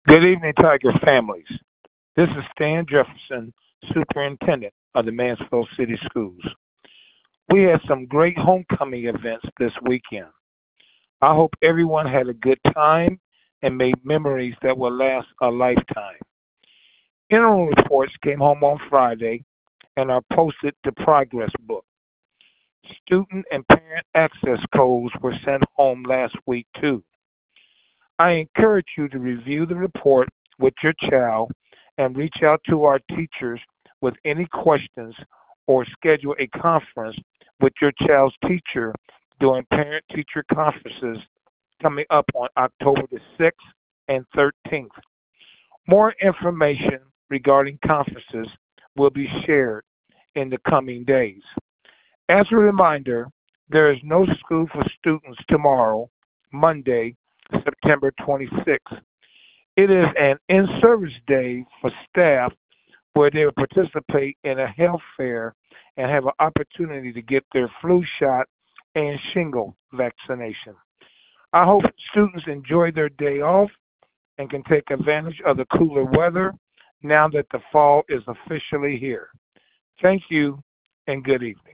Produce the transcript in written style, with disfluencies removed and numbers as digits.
Good evening, Tiger families. This is Stan Jefferson, Superintendent of the Mansfield City Schools. We had some great homecoming events this weekend. I hope everyone had a good time and made memories that will last a lifetime. Interim reports came home on Friday and are posted to Progress Book. Student and parent access codes were sent home last week, too. I encourage you to review the report with your child and reach out to our teachers with any questions or schedule a conference with your child's teacher during parent-teacher conferences coming up on October the 6th and 13th. More information regarding conferences will be shared in the coming days. As a reminder, there is no school for students tomorrow, Monday, September 26th. It is an in-service day for staff where they will participate in a health fair and have an opportunity to get their flu shot and shingle vaccination. I hope students enjoy their day off and can take advantage of the cooler weather now that the fall is officially here. Thank you and good evening.